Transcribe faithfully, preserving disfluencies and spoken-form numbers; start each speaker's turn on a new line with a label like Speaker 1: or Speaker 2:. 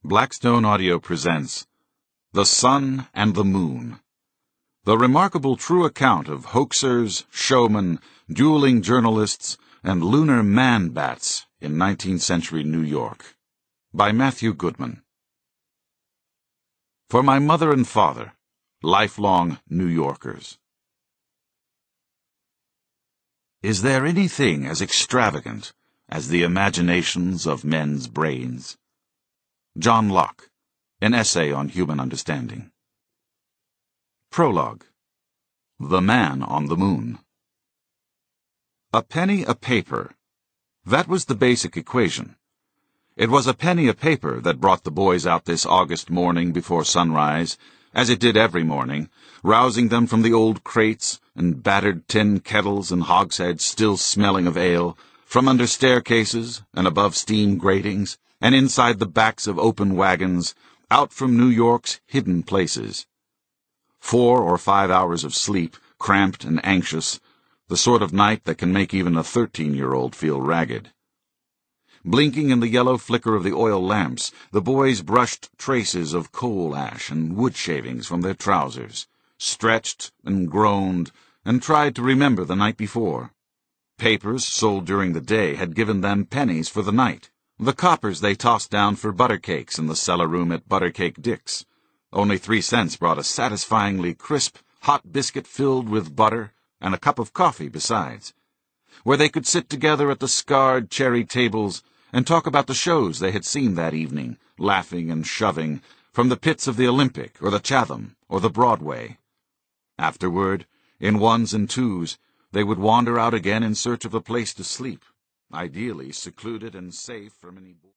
Speaker 1: Blackstone Audio presents The Sun and the Moon, the remarkable true account of hoaxers, showmen, dueling journalists, and lunar man-bats in nineteenth century New York, by Matthew Goodman. For my mother and father, lifelong New Yorkers. Is there anything as extravagant as the imaginations of men's brains? John Locke, An Essay on Human Understanding. Prologue. The Man on the Moon. A penny a paper. That was the basic equation. It was a penny a paper that brought the boys out this August morning before sunrise, as it did every morning, rousing them from the old crates and battered tin kettles and hogsheads still smelling of ale, from under staircases and above steam gratings, and inside the backs of open wagons, out from New York's hidden places. Four or five hours of sleep, cramped and anxious, the sort of night that can make even a thirteen-year-old feel ragged. Blinking in the yellow flicker of the oil lamps, the boys brushed traces of coal ash and wood shavings from their trousers, stretched and groaned, and tried to remember the night before. Papers sold during the day had given them pennies for the night, the coppers they tossed down for butter cakes in the cellar room at Buttercake Dick's. Only three cents brought a satisfyingly crisp, hot biscuit filled with butter and a cup of coffee besides, where they could sit together at the scarred cherry tables and talk about the shows they had seen that evening, laughing and shoving, from the pits of the Olympic or the Chatham or the Broadway. Afterward, in ones and twos, they would wander out again in search of a place to sleep, ideally secluded and safe from any